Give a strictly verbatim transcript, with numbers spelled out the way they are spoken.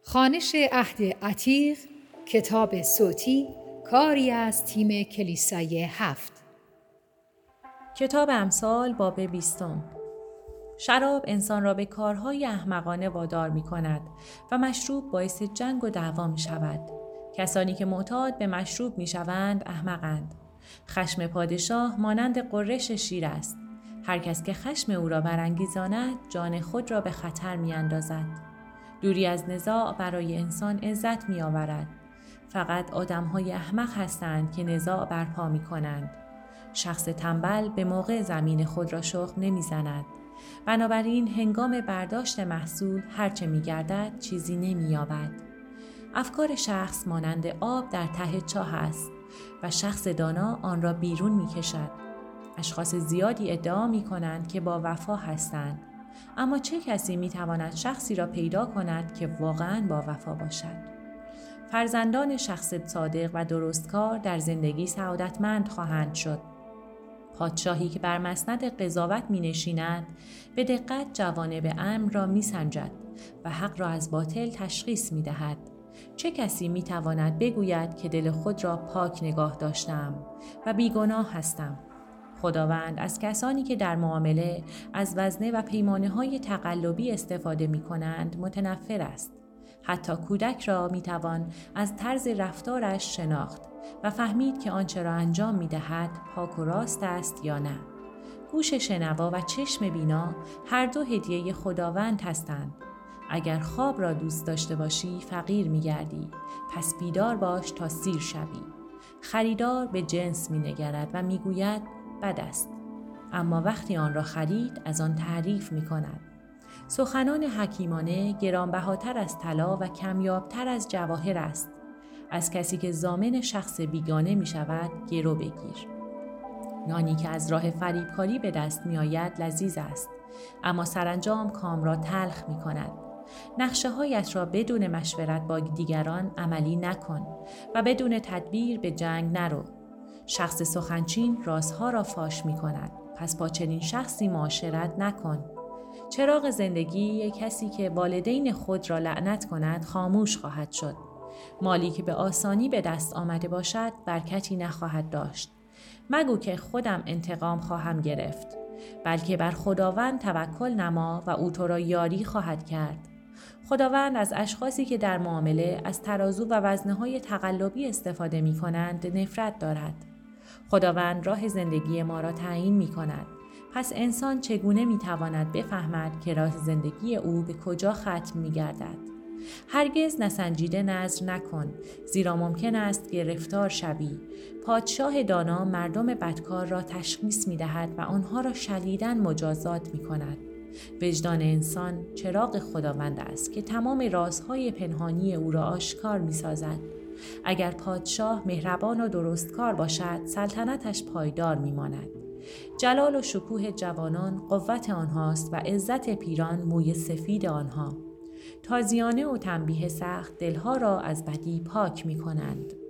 خوانش عهد عتیق، کتاب صوتی، کاری از تیم کلیسای هفت. کتاب امثال باب بیستم. شراب انسان را به کارهای احمقانه وادار می کند و مشروب باعث جنگ و دعوا می شود. کسانی که معتاد به مشروب می شوند احمقند. خشم پادشاه مانند غرش شیر است. هر کس که خشم او را برانگیزاند جان خود را به خطر می اندازد. دوری از نزاع برای انسان عزت می آورد. فقط آدم‌های احمق هستند که نزاع برپا می کنند. شخص تنبل به موقع زمین خود را شخم نمی زند. بنابراین هنگام برداشت محصول هرچه می گردد چیزی نمی یابد. افکار شخص مانند آب در ته چاه است و شخص دانا آن را بیرون می کشد. اشخاص زیادی ادعا می کنند که با وفا هستند. اما چه کسی می تواند شخصی را پیدا کند که واقعاً با وفا باشد؟ فرزندان شخص صادق و درستکار در زندگی سعادتمند خواهند شد. پادشاهی که بر مسند قضاوت می نشیند به دقت جوانب امر را می سنجد و حق را از باطل تشخیص می دهد. چه کسی می تواند بگوید که دل خود را پاک نگاه داشتم و بیگناه هستم؟ خداوند از کسانی که در معامله از وزنه و پیمانه های تقلبی استفاده می کنند متنفر است. حتی کودک را می توان از طرز رفتارش شناخت و فهمید که آنچه را انجام می دهد پاک و راست است یا نه. گوش شنوا و چشم بینا هر دو هدیه خداوند هستند. اگر خواب را دوست داشته باشی فقیر می گردی، پس بیدار باش تا سیر شوی. خریدار به جنس می نگرد و می گوید بد است، اما وقتی آن را خرید از آن تعریف می کند. سخنان حکیمانه گرانبهاتر از طلا و کمیابتر از جواهر است. از کسی که ضامن شخص بیگانه می شود گرو بگیر. نانی که از راه فریبکاری به دست می آید لذیذ است، اما سرانجام کام را تلخ می کند. نقشه هایت را بدون مشورت با دیگران عملی نکن و بدون تدبیر به جنگ نرو. شخص سخنچین رازها را فاش می کند، پس با چنین شخصی معاشرت نکن. چراغ زندگی یک کسی که والدین خود را لعنت کند خاموش خواهد شد. مالی که به آسانی به دست آمده باشد برکتی نخواهد داشت. مگو که خودم انتقام خواهم گرفت، بلکه بر خداوند توکل نما و او تو را یاری خواهد کرد. خداوند از اشخاصی که در معامله از ترازو و وزنه‌های تقلبی استفاده می کنند نفرت دارد. خداوند راه زندگی ما را تعیین می کند. پس انسان چگونه می تواند بفهمد که راه زندگی او به کجا ختم می گردد؟ هرگز نسنجیده نظر نکن، زیرا ممکن است گرفتار شوی. پادشاه دانا مردم بدکار را تشخیص می دهد و آنها را شدیداً مجازات می کند. وجدان انسان چراغ خداوند است که تمام رازهای پنهانی او را آشکار می سازد. اگر پادشاه مهربان و درستکار باشد سلطنتش پایدار می ماند. جلال و شکوه جوانان قوت آنهاست و عزت پیران موی سفید آنها. تازیانه و تنبیه سخت دلها را از بدی پاک می کنند.